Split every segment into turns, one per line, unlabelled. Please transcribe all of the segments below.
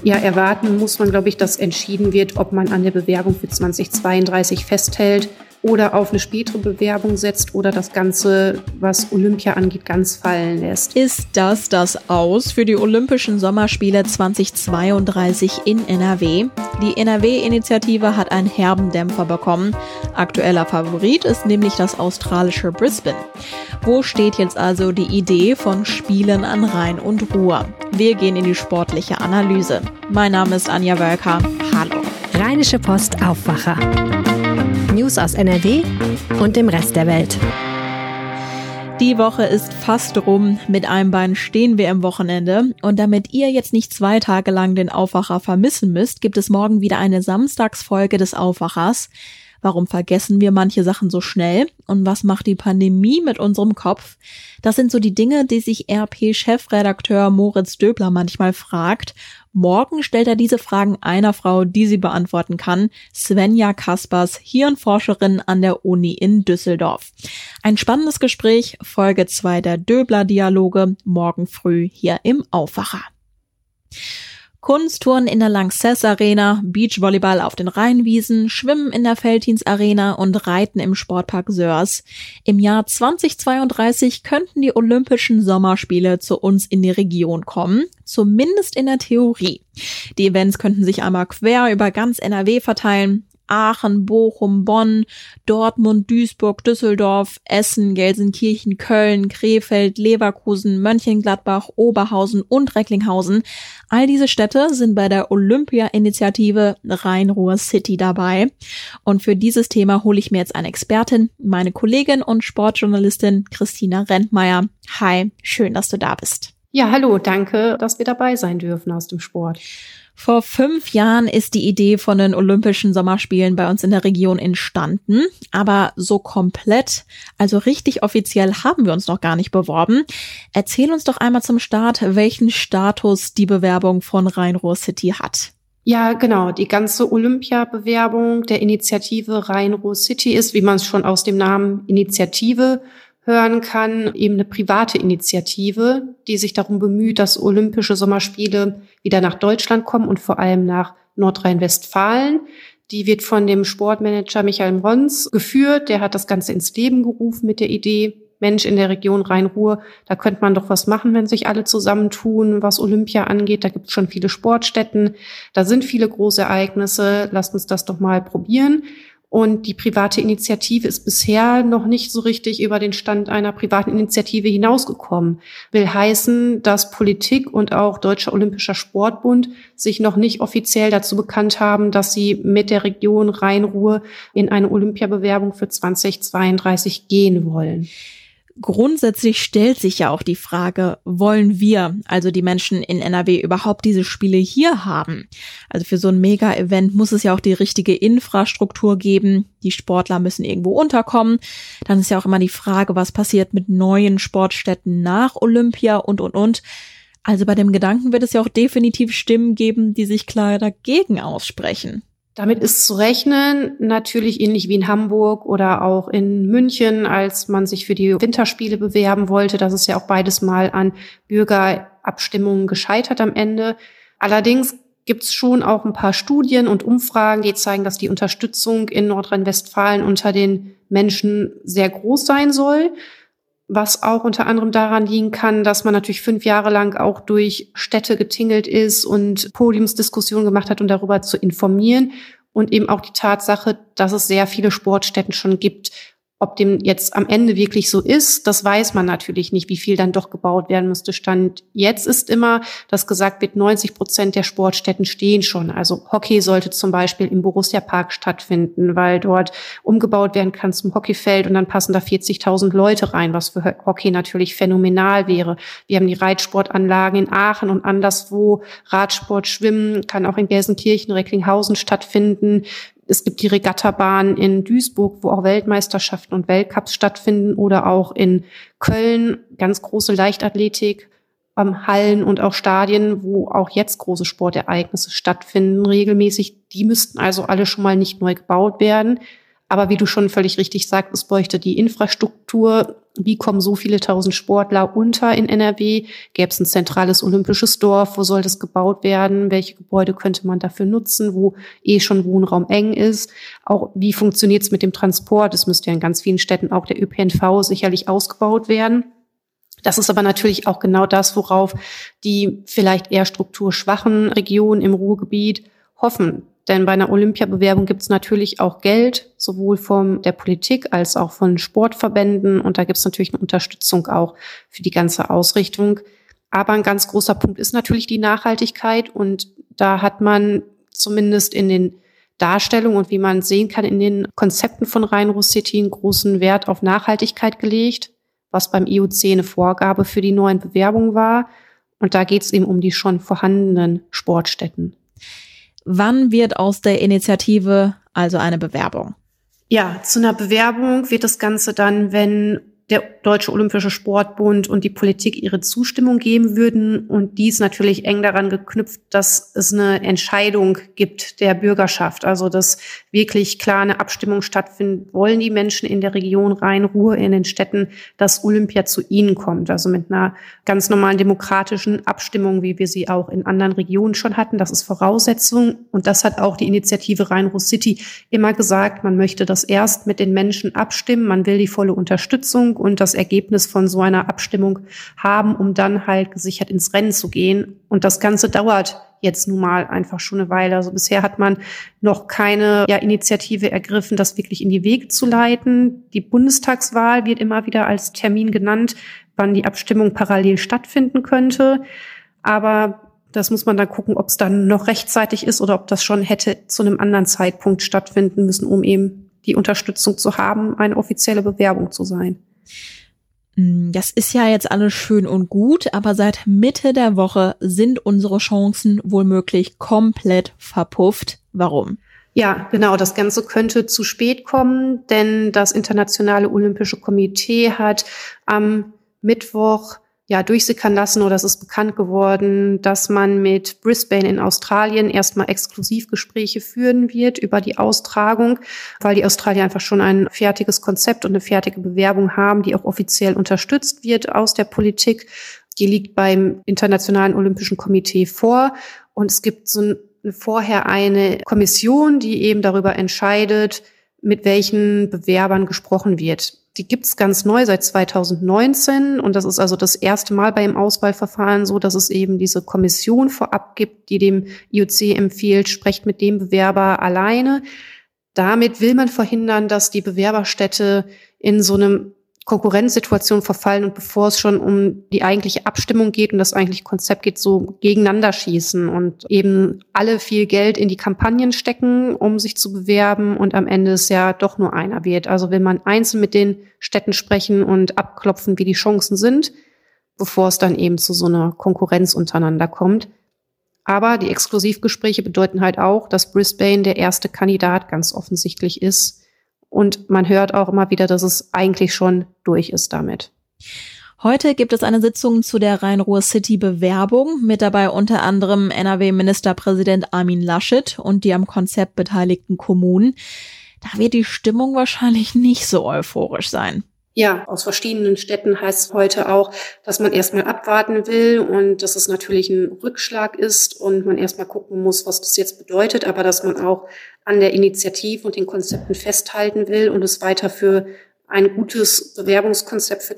Ja, erwarten muss man, glaube ich, dass entschieden wird, ob man an der Bewerbung für 2032 festhält oder auf eine spätere Bewerbung setzt oder das Ganze, was Olympia angeht, ganz fallen lässt.
Ist das Aus für die Olympischen Sommerspiele 2032 in NRW? Die NRW-Initiative hat einen herben Dämpfer bekommen. Aktueller Favorit ist nämlich das australische Brisbane. Wo steht jetzt also die Idee von Spielen an Rhein und Ruhr? Wir gehen in die sportliche Analyse. Mein Name ist Anja Wölker. Hallo.
Rheinische Post Aufwacher. News aus NRW und dem Rest der Welt.
Die Woche ist fast rum. Mit einem Bein stehen wir im Wochenende. Und damit ihr jetzt nicht 2 Tage lang den Aufwacher vermissen müsst, gibt es morgen wieder eine Samstagsfolge des Aufwachers. Warum vergessen wir manche Sachen so schnell? Und was macht die Pandemie mit unserem Kopf? Das sind so die Dinge, die sich RP-Chefredakteur Moritz Döbler manchmal fragt. Morgen stellt er diese Fragen einer Frau, die sie beantworten kann, Svenja Kaspers, Hirnforscherin an der Uni in Düsseldorf. Ein spannendes Gespräch, Folge 2 der Döbler-Dialoge, morgen früh hier im Aufwacher. Kunsttouren in der Lanxess Arena, Beachvolleyball auf den Rheinwiesen, Schwimmen in der Veltins Arena und Reiten im Sportpark Sörs. Im Jahr 2032 könnten die Olympischen Sommerspiele zu uns in die Region kommen, zumindest in der Theorie. Die Events könnten sich einmal quer über ganz NRW verteilen. Aachen, Bochum, Bonn, Dortmund, Duisburg, Düsseldorf, Essen, Gelsenkirchen, Köln, Krefeld, Leverkusen, Mönchengladbach, Oberhausen und Recklinghausen. All diese Städte sind bei der Olympia-Initiative Rhein-Ruhr City dabei. Und für dieses Thema hole ich mir jetzt eine Expertin, meine Kollegin und Sportjournalistin Christina Rentmeier. Hi, schön, dass du da bist.
Ja, hallo, danke, dass wir dabei sein dürfen aus dem Sport.
Vor 5 Jahren ist die Idee von den Olympischen Sommerspielen bei uns in der Region entstanden. Aber so komplett, also richtig offiziell haben wir uns noch gar nicht beworben. Erzähl uns doch einmal zum Start, welchen Status die Bewerbung von Rhein-Ruhr City hat.
Ja, genau. Die ganze Olympia-Bewerbung der Initiative Rhein-Ruhr City ist, wie man es schon aus dem Namen Initiative hören kann, eben eine private Initiative, die sich darum bemüht, dass Olympische Sommerspiele wieder nach Deutschland kommen und vor allem nach Nordrhein-Westfalen. Die wird von dem Sportmanager Michael Mrons geführt. Der hat das Ganze ins Leben gerufen mit der Idee, Mensch, in der Region Rhein-Ruhr, da könnte man doch was machen, wenn sich alle zusammentun, was Olympia angeht. Da gibt es schon viele Sportstätten, da sind viele große Ereignisse. Lasst uns das doch mal probieren. Und die private Initiative ist bisher noch nicht so richtig über den Stand einer privaten Initiative hinausgekommen. Will heißen, dass Politik und auch Deutscher Olympischer Sportbund sich noch nicht offiziell dazu bekannt haben, dass sie mit der Region Rhein-Ruhr in eine Olympiabewerbung für 2032 gehen wollen.
Grundsätzlich stellt sich ja auch die Frage, wollen wir, also die Menschen in NRW, überhaupt diese Spiele hier haben? Also für so ein Mega-Event muss es ja auch die richtige Infrastruktur geben. Die Sportler müssen irgendwo unterkommen. Dann ist ja auch immer die Frage, was passiert mit neuen Sportstätten nach Olympia und. Also bei dem Gedanken wird es ja auch definitiv Stimmen geben, die sich klar dagegen aussprechen.
Damit ist zu rechnen, natürlich ähnlich wie in Hamburg oder auch in München, als man sich für die Winterspiele bewerben wollte. Das ist ja auch beides mal an Bürgerabstimmungen gescheitert am Ende. Allerdings gibt es schon auch ein paar Studien und Umfragen, die zeigen, dass die Unterstützung in Nordrhein-Westfalen unter den Menschen sehr groß sein soll. Was auch unter anderem daran liegen kann, dass man natürlich 5 Jahre lang auch durch Städte getingelt ist und Podiumsdiskussionen gemacht hat, um darüber zu informieren. Und eben auch die Tatsache, dass es sehr viele Sportstätten schon gibt. Ob dem jetzt am Ende wirklich so ist, das weiß man natürlich nicht, wie viel dann doch gebaut werden müsste. Stand jetzt ist immer, dass gesagt wird, 90% der Sportstätten stehen schon. Also Hockey sollte zum Beispiel im Borussia-Park stattfinden, weil dort umgebaut werden kann zum Hockeyfeld und dann passen da 40.000 Leute rein, was für Hockey natürlich phänomenal wäre. Wir haben die Reitsportanlagen in Aachen und anderswo. Radsport, Schwimmen kann auch in Gelsenkirchen, Recklinghausen stattfinden. Es gibt die Regattabahn in Duisburg, wo auch Weltmeisterschaften und Weltcups stattfinden, oder auch in Köln ganz große Leichtathletik, Hallen und auch Stadien, wo auch jetzt große Sportereignisse stattfinden regelmäßig. Die müssten also alle schon mal nicht neu gebaut werden. Aber wie du schon völlig richtig sagst, es bräuchte die Infrastruktur wie kommen so viele tausend Sportler unter in NRW? Gäbe es ein zentrales olympisches Dorf? Wo soll das gebaut werden? Welche Gebäude könnte man dafür nutzen, wo schon Wohnraum eng ist? Auch wie funktioniert es mit dem Transport? Es müsste ja in ganz vielen Städten auch der ÖPNV sicherlich ausgebaut werden. Das ist aber natürlich auch genau das, worauf die vielleicht eher strukturschwachen Regionen im Ruhrgebiet hoffen. Denn bei einer Olympiabewerbung gibt es natürlich auch Geld, sowohl von der Politik als auch von Sportverbänden. Und da gibt es natürlich eine Unterstützung auch für die ganze Ausrichtung. Aber ein ganz großer Punkt ist natürlich die Nachhaltigkeit. Und da hat man zumindest in den Darstellungen und wie man sehen kann, in den Konzepten von Rhein-Ruhr-City einen großen Wert auf Nachhaltigkeit gelegt, was beim IOC eine Vorgabe für die neuen Bewerbungen war. Und da geht es eben um die schon vorhandenen Sportstätten.
Wann wird aus der Initiative also eine Bewerbung?
Ja, zu einer Bewerbung wird das Ganze dann, wenn der Deutsche Olympische Sportbund und die Politik ihre Zustimmung geben würden. Und dies natürlich eng daran geknüpft, dass es eine Entscheidung gibt der Bürgerschaft. Also, dass wirklich klar eine Abstimmung stattfindet. Wollen die Menschen in der Region Rhein-Ruhr, in den Städten, dass Olympia zu ihnen kommt? Also mit einer ganz normalen demokratischen Abstimmung, wie wir sie auch in anderen Regionen schon hatten. Das ist Voraussetzung. Und das hat auch die Initiative Rhein-Ruhr-City immer gesagt. Man möchte das erst mit den Menschen abstimmen. Man will die volle Unterstützung und das Ergebnis von so einer Abstimmung haben, um dann halt gesichert ins Rennen zu gehen. Und das Ganze dauert jetzt nun mal einfach schon eine Weile. Also bisher hat man noch keine Initiative ergriffen, das wirklich in die Wege zu leiten. Die Bundestagswahl wird immer wieder als Termin genannt, wann die Abstimmung parallel stattfinden könnte. Aber das muss man dann gucken, ob es dann noch rechtzeitig ist oder ob das schon hätte zu einem anderen Zeitpunkt stattfinden müssen, um eben die Unterstützung zu haben, eine offizielle Bewerbung zu sein.
Das ist ja jetzt alles schön und gut, aber seit Mitte der Woche sind unsere Chancen womöglich komplett verpufft. Warum?
Ja, genau. Das Ganze könnte zu spät kommen, denn das Internationale Olympische Komitee hat am Mittwoch durchsickern lassen, oder es ist bekannt geworden, dass man mit Brisbane in Australien erstmal Exklusivgespräche führen wird über die Austragung, weil die Australier einfach schon ein fertiges Konzept und eine fertige Bewerbung haben, die auch offiziell unterstützt wird aus der Politik. Die liegt beim Internationalen Olympischen Komitee vor. Und es gibt vorher eine Kommission, die eben darüber entscheidet, mit welchen Bewerbern gesprochen wird. Die gibt's ganz neu seit 2019 und das ist also das erste Mal beim Auswahlverfahren so, dass es eben diese Kommission vorab gibt, die dem IOC empfiehlt, sprecht mit dem Bewerber alleine. Damit will man verhindern, dass die Bewerberstädte in so einem Konkurrenzsituation verfallen und bevor es schon um die eigentliche Abstimmung geht und das eigentliche Konzept geht, so gegeneinander schießen und eben alle viel Geld in die Kampagnen stecken, um sich zu bewerben und am Ende es ja doch nur einer wird. Also will man einzeln mit den Städten sprechen und abklopfen, wie die Chancen sind, bevor es dann eben zu so einer Konkurrenz untereinander kommt. Aber die Exklusivgespräche bedeuten halt auch, dass Brisbane der erste Kandidat ganz offensichtlich ist. Und man hört auch immer wieder, dass es eigentlich schon durch ist damit.
Heute gibt es eine Sitzung zu der Rhein-Ruhr-City-Bewerbung, mit dabei unter anderem NRW-Ministerpräsident Armin Laschet und die am Konzept beteiligten Kommunen. Da wird die Stimmung wahrscheinlich nicht so euphorisch sein.
Ja, aus verschiedenen Städten heißt es heute auch, dass man erstmal abwarten will und dass es natürlich ein Rückschlag ist und man erstmal gucken muss, was das jetzt bedeutet, aber dass man auch an der Initiative und den Konzepten festhalten will und es weiter für ein gutes Bewerbungskonzept für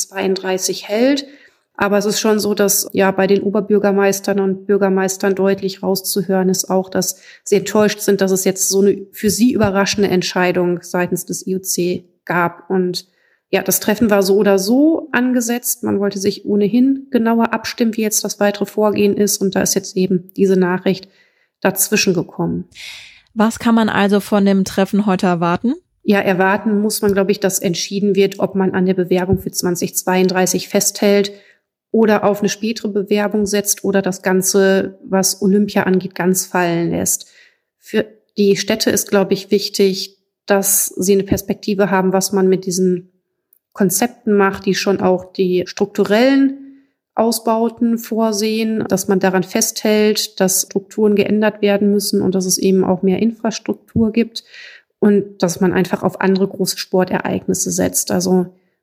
2032 hält. Aber es ist schon so, dass bei den Oberbürgermeistern und Bürgermeistern deutlich rauszuhören ist auch, dass sie enttäuscht sind, dass es jetzt so eine für sie überraschende Entscheidung seitens des IOC gab. Und das Treffen war so oder so angesetzt. Man wollte sich ohnehin genauer abstimmen, wie jetzt das weitere Vorgehen ist. Und da ist jetzt eben diese Nachricht dazwischen gekommen.
Was kann man also von dem Treffen heute erwarten?
Ja, erwarten muss man, glaube ich, dass entschieden wird, ob man an der Bewerbung für 2032 festhält oder auf eine spätere Bewerbung setzt oder das Ganze, was Olympia angeht, ganz fallen lässt. Für die Städte ist, glaube ich, wichtig, dass sie eine Perspektive haben, was man mit diesen Konzepten macht, die schon auch die strukturellen Ausbauten vorsehen, dass man daran festhält, dass Strukturen geändert werden müssen und dass es eben auch mehr Infrastruktur gibt und dass man einfach auf andere große Sportereignisse setzt. Also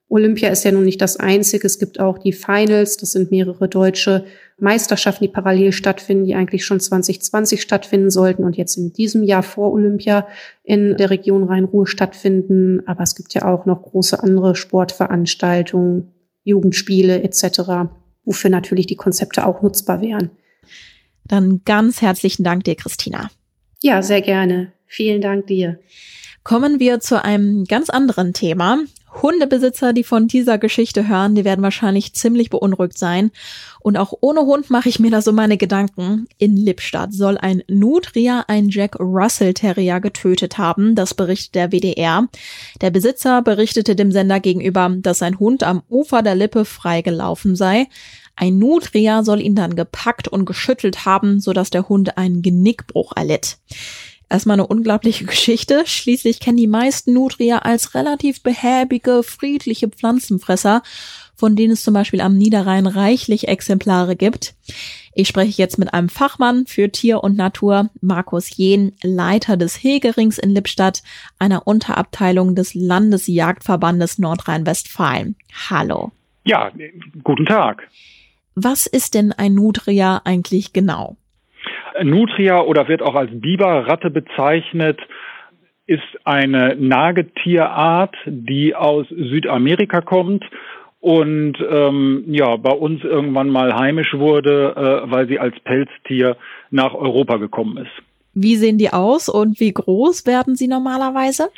Olympia ist ja nun nicht das Einzige. Es gibt auch die Finals. Das sind mehrere deutsche Meisterschaften, die parallel stattfinden, die eigentlich schon 2020 stattfinden sollten und jetzt in diesem Jahr vor Olympia in der Region Rhein-Ruhr stattfinden. Aber es gibt ja auch noch große andere Sportveranstaltungen, Jugendspiele etc., wofür natürlich die Konzepte auch nutzbar wären.
Dann ganz herzlichen Dank dir, Christina.
Ja, sehr gerne. Vielen Dank dir.
Kommen wir zu einem ganz anderen Thema. Hundebesitzer, die von dieser Geschichte hören, die werden wahrscheinlich ziemlich beunruhigt sein. Und auch ohne Hund mache ich mir da so meine Gedanken. In Lippstadt soll ein Nutria einen Jack Russell Terrier getötet haben. Das berichtet der WDR. Der Besitzer berichtete dem Sender gegenüber, dass sein Hund am Ufer der Lippe frei gelaufen sei. Ein Nutria soll ihn dann gepackt und geschüttelt haben, sodass der Hund einen Genickbruch erlitt. Erstmal eine unglaubliche Geschichte. Schließlich kennen die meisten Nutria als relativ behäbige, friedliche Pflanzenfresser, von denen es zum Beispiel am Niederrhein reichlich Exemplare gibt. Ich spreche jetzt mit einem Fachmann für Tier und Natur, Markus Jehn, Leiter des Hegerings in Lippstadt, einer Unterabteilung des Landesjagdverbandes Nordrhein-Westfalen. Hallo.
Ja, guten Tag.
Was ist denn ein Nutria eigentlich genau?
Nutria oder wird auch als Biberratte bezeichnet, ist eine Nagetierart, die aus Südamerika kommt und bei uns irgendwann mal heimisch wurde, weil sie als Pelztier nach Europa gekommen ist.
Wie sehen die aus und wie groß werden sie normalerweise?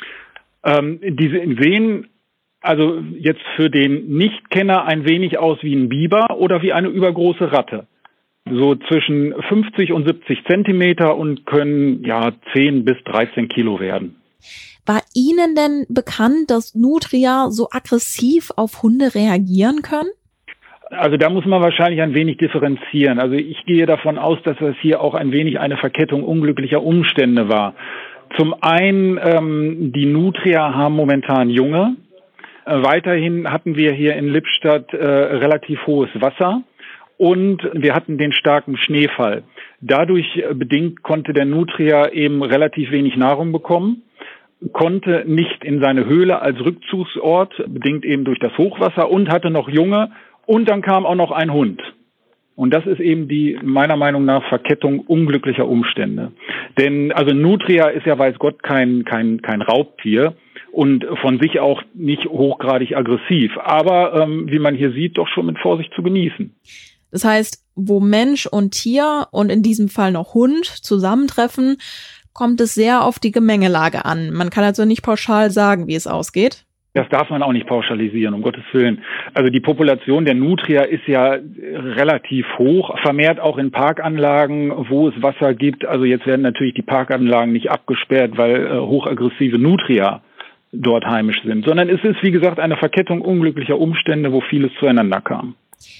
Die sehen also jetzt für den Nichtkenner ein wenig aus wie ein Biber oder wie eine übergroße Ratte. So zwischen 50 und 70 Zentimeter und können 10 bis 13 Kilo werden.
War Ihnen denn bekannt, dass Nutria so aggressiv auf Hunde reagieren können?
Also da muss man wahrscheinlich ein wenig differenzieren. Also ich gehe davon aus, dass das hier auch ein wenig eine Verkettung unglücklicher Umstände war. Zum einen, die Nutria haben momentan Junge. Weiterhin hatten wir hier in Lippstadt relativ hohes Wasser. Und wir hatten den starken Schneefall. Dadurch bedingt konnte der Nutria eben relativ wenig Nahrung bekommen, konnte nicht in seine Höhle als Rückzugsort, bedingt eben durch das Hochwasser und hatte noch Junge. Und dann kam auch noch ein Hund. Und das ist eben die, meiner Meinung nach, Verkettung unglücklicher Umstände. Denn also Nutria ist ja weiß Gott kein Raubtier und von sich auch nicht hochgradig aggressiv. Aber wie man hier sieht, doch schon mit Vorsicht zu genießen.
Das heißt, wo Mensch und Tier und in diesem Fall noch Hund zusammentreffen, kommt es sehr auf die Gemengelage an. Man kann also nicht pauschal sagen, wie es ausgeht.
Das darf man auch nicht pauschalisieren, um Gottes Willen. Also die Population der Nutria ist ja relativ hoch, vermehrt auch in Parkanlagen, wo es Wasser gibt. Also jetzt werden natürlich die Parkanlagen nicht abgesperrt, weil hochaggressive Nutria dort heimisch sind, sondern es ist, wie gesagt, eine Verkettung unglücklicher Umstände, wo vieles zueinander kam.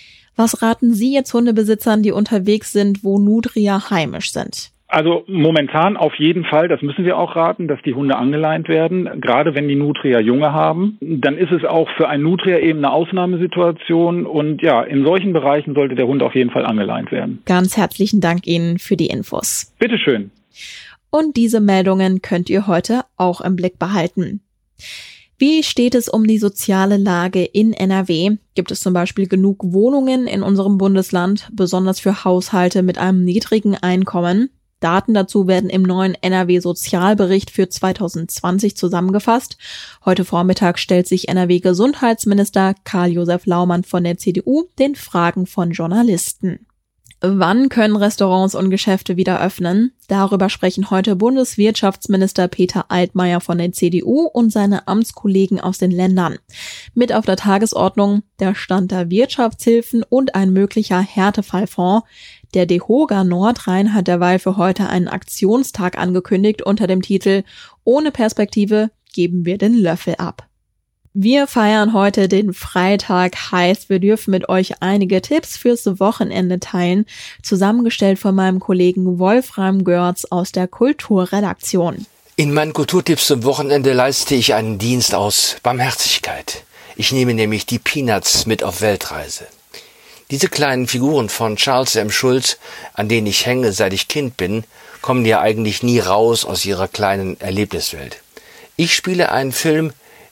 Was raten Sie jetzt Hundebesitzern, die unterwegs sind, wo Nutria heimisch sind?
Also momentan auf jeden Fall, das müssen wir auch raten, dass die Hunde angeleint werden, gerade wenn die Nutria Junge haben. Dann ist es auch für ein Nutria eben eine Ausnahmesituation und in solchen Bereichen sollte der Hund auf jeden Fall angeleint werden.
Ganz herzlichen Dank Ihnen für die Infos.
Bitteschön.
Und diese Meldungen könnt ihr heute auch im Blick behalten. Wie steht es um die soziale Lage in NRW? Gibt es zum Beispiel genug Wohnungen in unserem Bundesland, besonders für Haushalte mit einem niedrigen Einkommen? Daten dazu werden im neuen NRW-Sozialbericht für 2020 zusammengefasst. Heute Vormittag stellt sich NRW-Gesundheitsminister Karl-Josef Laumann von der CDU den Fragen von Journalisten. Wann können Restaurants und Geschäfte wieder öffnen? Darüber sprechen heute Bundeswirtschaftsminister Peter Altmaier von der CDU und seine Amtskollegen aus den Ländern. Mit auf der Tagesordnung der Stand der Wirtschaftshilfen und ein möglicher Härtefallfonds. Der DEHOGA Nordrhein hat derweil für heute einen Aktionstag angekündigt unter dem Titel »Ohne Perspektive geben wir den Löffel ab«. Wir feiern heute den Freitag, heißt, wir dürfen mit euch einige Tipps fürs Wochenende teilen, zusammengestellt von meinem Kollegen Wolfram Görz aus der Kulturredaktion.
In meinen Kulturtipps zum Wochenende leiste ich einen Dienst aus Barmherzigkeit. Ich nehme nämlich die Peanuts mit auf Weltreise. Diese kleinen Figuren von Charles M. Schulz, an denen ich hänge, seit ich Kind bin, kommen ja eigentlich nie raus aus ihrer kleinen Erlebniswelt. Ich spiele einen Film,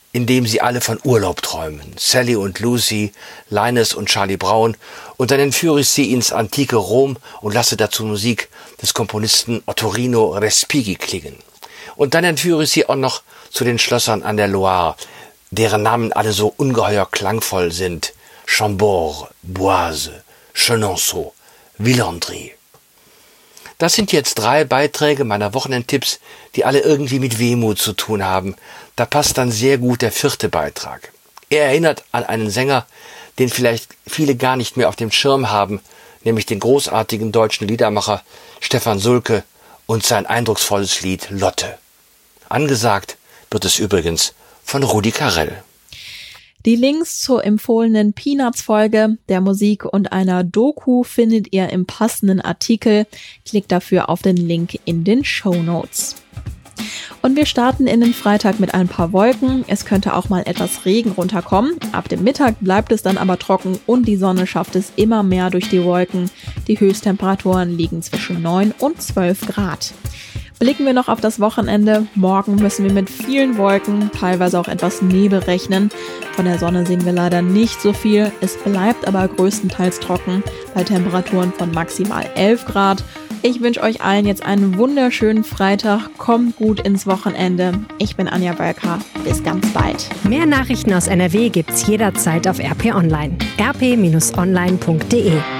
in dem sie alle von Urlaub träumen. Sally und Lucy, Linus und Charlie Brown. Und dann entführe ich sie ins antike Rom und lasse dazu Musik des Komponisten Ottorino Respighi klingen. Und dann entführe ich sie auch noch zu den Schlössern an der Loire, deren Namen alle so ungeheuer klangvoll sind. Chambord, Boise, Chenonceau, Villandry. Das sind jetzt 3 Beiträge meiner Wochenendtipps, die alle irgendwie mit Wehmut zu tun haben. Da passt dann sehr gut der 4. Beitrag. Er erinnert an einen Sänger, den vielleicht viele gar nicht mehr auf dem Schirm haben, nämlich den großartigen deutschen Liedermacher Stefan Sulke und sein eindrucksvolles Lied Lotte. Angesagt wird es übrigens von Rudi Carrell.
Die Links zur empfohlenen Peanuts-Folge, der Musik und einer Doku findet ihr im passenden Artikel. Klickt dafür auf den Link in den Shownotes. Und wir starten in den Freitag mit ein paar Wolken. Es könnte auch mal etwas Regen runterkommen. Ab dem Mittag bleibt es dann aber trocken und die Sonne schafft es immer mehr durch die Wolken. Die Höchsttemperaturen liegen zwischen 9 und 12 Grad. Blicken wir noch auf das Wochenende. Morgen müssen wir mit vielen Wolken, teilweise auch etwas Nebel rechnen. Von der Sonne sehen wir leider nicht so viel. Es bleibt aber größtenteils trocken bei Temperaturen von maximal 11 Grad. Ich wünsche euch allen jetzt einen wunderschönen Freitag. Kommt gut ins Wochenende. Ich bin Anja Wölker. Bis ganz bald.
Mehr Nachrichten aus NRW gibt's jederzeit auf RP Online. rp-online.de